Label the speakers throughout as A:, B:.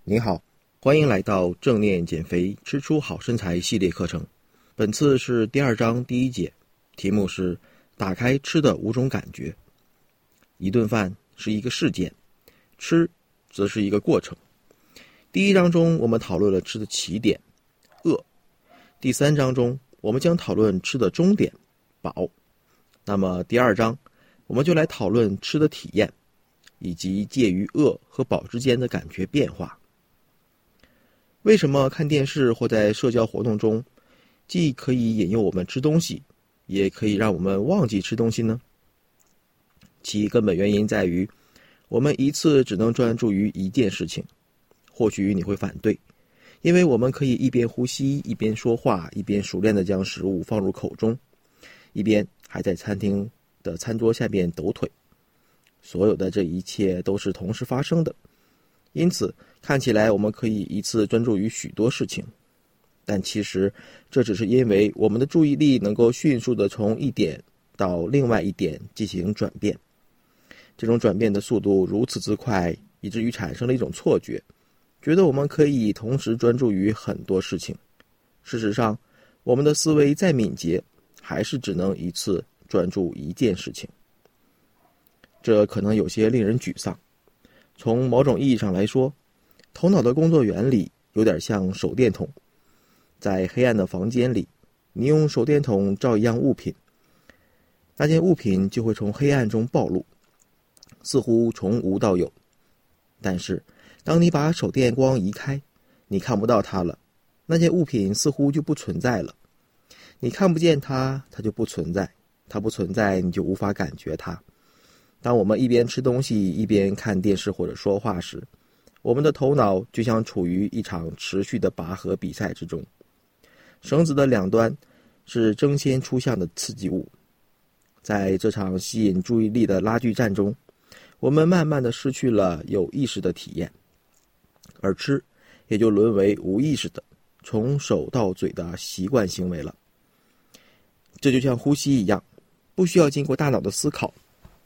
A: 你好，欢迎来到正念减肥吃出好身材系列课程。本次是第2章第1节，题目是打开吃的5种感觉。一顿饭是一个事件，吃则是一个过程。第1章中我们讨论了吃的起点，饿。第3章中我们将讨论吃的终点，饱。那么第2章我们就来讨论吃的体验，以及介于饿和饱之间的感觉变化。为什么看电视或在社交活动中，既可以引诱我们吃东西，也可以让我们忘记吃东西呢？其根本原因在于，我们一次只能专注于一件事情。或许你会反对，因为我们可以一边呼吸，一边说话，一边熟练地将食物放入口中，一边还在餐厅的餐桌下边抖腿。所有的这一切都是同时发生的，因此看起来我们可以一次专注于许多事情，但其实这只是因为我们的注意力能够迅速地从一点到另外一点进行转变。这种转变的速度如此之快，以至于产生了一种错觉，觉得我们可以同时专注于很多事情。事实上，我们的思维再敏捷，还是只能一次专注一件事情。这可能有些令人沮丧。从某种意义上来说，头脑的工作原理有点像手电筒。在黑暗的房间里，你用手电筒照一样物品，那件物品就会从黑暗中暴露，似乎从无到有。但是当你把手电光移开，你看不到它了，那件物品似乎就不存在了。你看不见它，它就不存在，它不存在，你就无法感觉它。当我们一边吃东西一边看电视或者说话时，我们的头脑就像处于一场持续的拔河比赛之中。绳子的两端是争先出象的刺激物。在这场吸引注意力的拉锯战中，我们慢慢地失去了有意识的体验，而吃也就沦为无意识的从手到嘴的习惯行为了。这就像呼吸一样，不需要经过大脑的思考，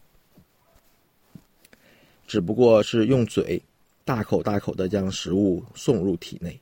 A: 只不过是用嘴大口大口地将食物送入体内。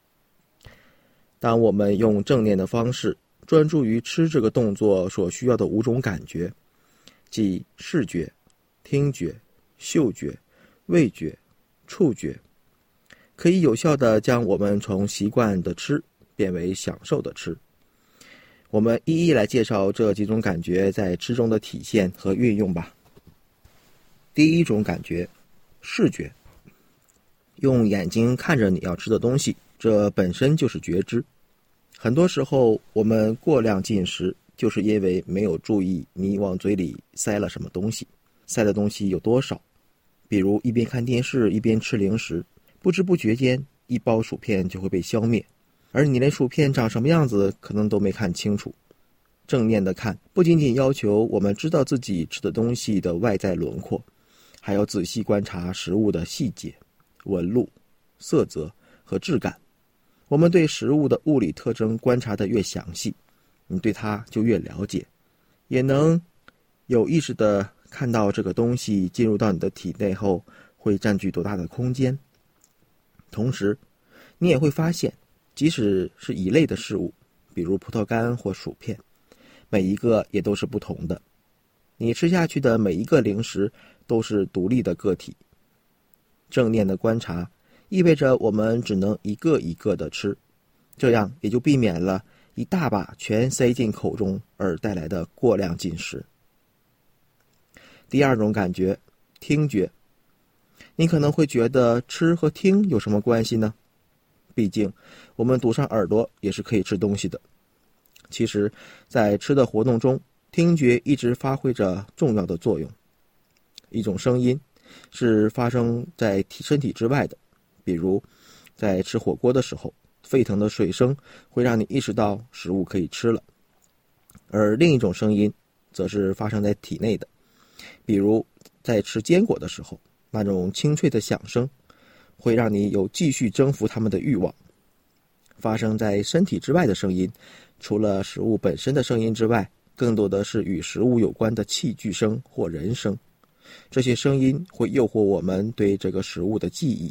A: 当我们用正念的方式专注于吃这个动作所需要的5种感觉，即视觉、听觉、嗅觉、味觉、触觉，可以有效地将我们从习惯的吃变为享受的吃。我们一一来介绍这几种感觉在吃中的体现和运用吧。第1种感觉，视觉。用眼睛看着你要吃的东西，这本身就是觉知。很多时候我们过量进食，就是因为没有注意你往嘴里塞了什么东西，塞的东西有多少。比如一边看电视一边吃零食，不知不觉间一包薯片就会被消灭，而你连薯片长什么样子可能都没看清楚。正念的看不仅仅要求我们知道自己吃的东西的外在轮廓，还要仔细观察食物的细节、纹路、色泽和质感。我们对食物的物理特征观察得越详细，你对它就越了解，也能有意识地看到这个东西进入到你的体内后会占据多大的空间。同时你也会发现，即使是一类的事物，比如葡萄干或薯片，每一个也都是不同的。你吃下去的每一个零食都是独立的个体。正念的观察意味着我们只能一个一个的吃，这样也就避免了一大把全塞进口中而带来的过量进食。第2种感觉，听觉。你可能会觉得吃和听有什么关系呢？毕竟我们堵上耳朵也是可以吃东西的。其实在吃的活动中，听觉一直发挥着重要的作用。一种声音是发生在身体之外的，比如在吃火锅的时候，沸腾的水声会让你意识到食物可以吃了。而另一种声音则是发生在体内的，比如在吃坚果的时候，那种清脆的响声会让你有继续征服它们的欲望。发生在身体之外的声音，除了食物本身的声音之外，更多的是与食物有关的器具声或人声。这些声音会诱惑我们对这个食物的记忆，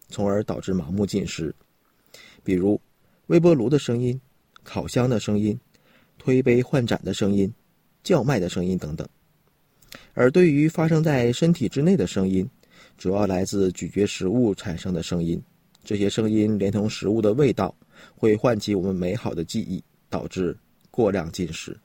A: 从而导致盲目进食。比如微波炉的声音、烤箱的声音、推杯换盏的声音、叫卖的声音等等。而对于发生在身体之内的声音，主要来自咀嚼食物产生的声音，这些声音连同食物的味道，会唤起我们美好的记忆，导致过量进食。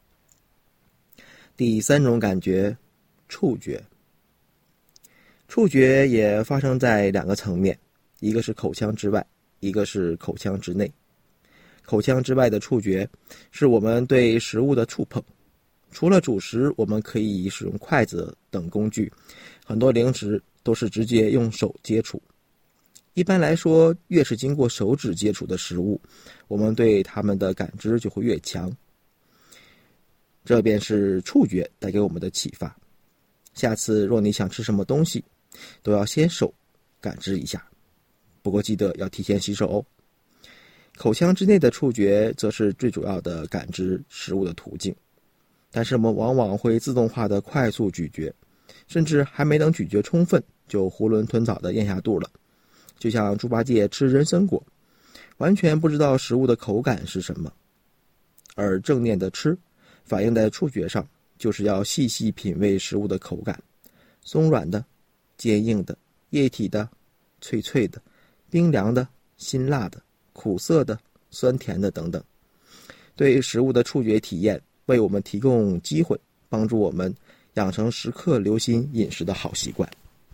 A: 第三种感觉，触觉。触觉也发生在两个层面，一个是口腔之外，一个是口腔之内。口腔之外的触觉是我们对食物的触碰，除了主食，我们可以使用筷子等工具，很多零食都是直接用手接触。一般来说，越是经过手指接触的食物，我们对它们的感知就会越强。这便是触觉带给我们的启发。下次若你想吃什么东西，都要先手感知一下，不过记得要提前洗手哦。口腔之内的触觉则是最主要的感知食物的途径，但是我们往往会自动化的快速咀嚼，甚至还没等咀嚼充分，就囫囵吞枣的咽下肚了。就像猪八戒吃人参果，完全不知道食物的口感是什么。而正念的吃反映在触觉上，就是要细细品味食物的口感，松软的、坚硬的、液体的、脆脆的、冰凉的、辛辣的、苦涩的、酸甜的等等。对食物的触觉体验为我们提供机会，帮助我们养成时刻留心饮食的好习惯。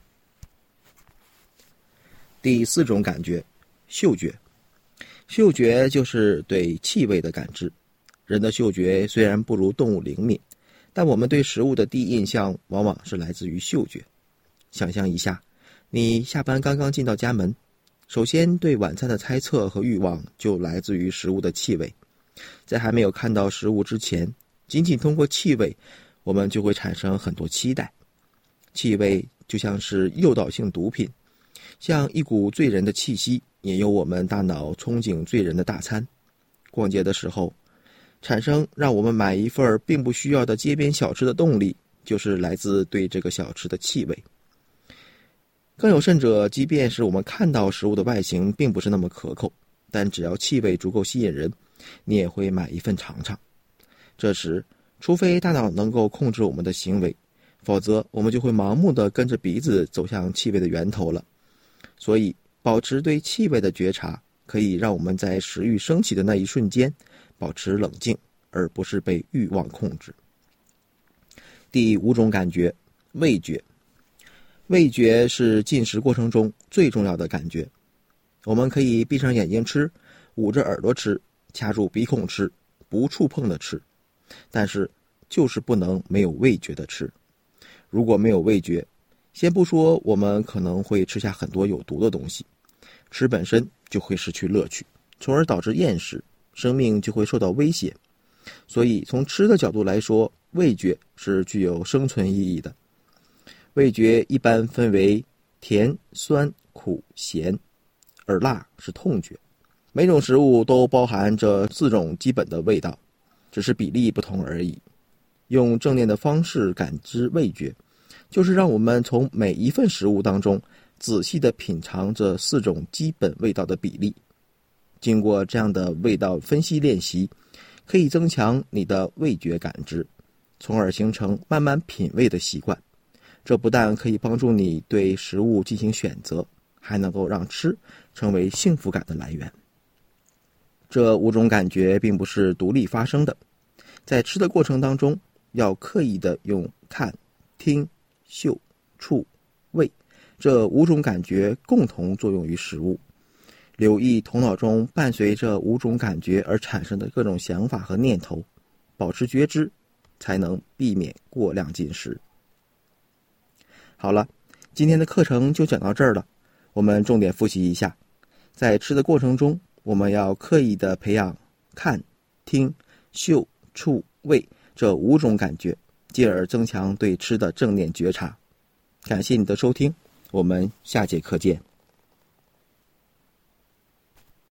A: 第四种感觉，嗅觉。嗅觉就是对气味的感知。人的嗅觉虽然不如动物灵敏，但我们对食物的第一印象往往是来自于嗅觉。想象一下，你下班刚刚进到家门，首先对晚餐的猜测和欲望就来自于食物的气味。在还没有看到食物之前，仅仅通过气味，我们就会产生很多期待。气味就像是诱导性毒品，像一股醉人的气息，引诱我们大脑憧憬醉人的大餐。逛街的时候，产生让我们买一份并不需要的街边小吃的动力，就是来自对这个小吃的气味。更有甚者，即便是我们看到食物的外形并不是那么可口，但只要气味足够吸引人，你也会买一份尝尝。这时，除非大脑能够控制我们的行为，否则我们就会盲目地跟着鼻子走向气味的源头了。所以，保持对气味的觉察，可以让我们在食欲升起的那一瞬间保持冷静，而不是被欲望控制。第五种感觉，味觉。味觉是进食过程中最重要的感觉。我们可以闭上眼睛吃，捂着耳朵吃，掐住鼻孔吃，不触碰的吃，但是就是不能没有味觉的吃。如果没有味觉，先不说我们可能会吃下很多有毒的东西，吃本身就会失去乐趣，从而导致厌食，生命就会受到威胁。所以从吃的角度来说，味觉是具有生存意义的。味觉一般分为甜、酸、苦、咸，而辣是痛觉。每种食物都包含这4种基本的味道，只是比例不同而已。用正念的方式感知味觉，就是让我们从每一份食物当中仔细地品尝这4种基本味道的比例。经过这样的味道分析练习，可以增强你的味觉感知，从而形成慢慢品味的习惯。这不但可以帮助你对食物进行选择，还能够让吃成为幸福感的来源。这5种感觉并不是独立发生的，在吃的过程当中，要刻意的用看、听、嗅、触、味这5种感觉共同作用于食物，留意头脑中伴随着5种感觉而产生的各种想法和念头，保持觉知，才能避免过量进食。好了，今天的课程就讲到这儿了。我们重点复习一下，在吃的过程中，我们要刻意的培养看、听、嗅、触、味这5种感觉，进而增强对吃的正念觉察。感谢你的收听，我们下节课见。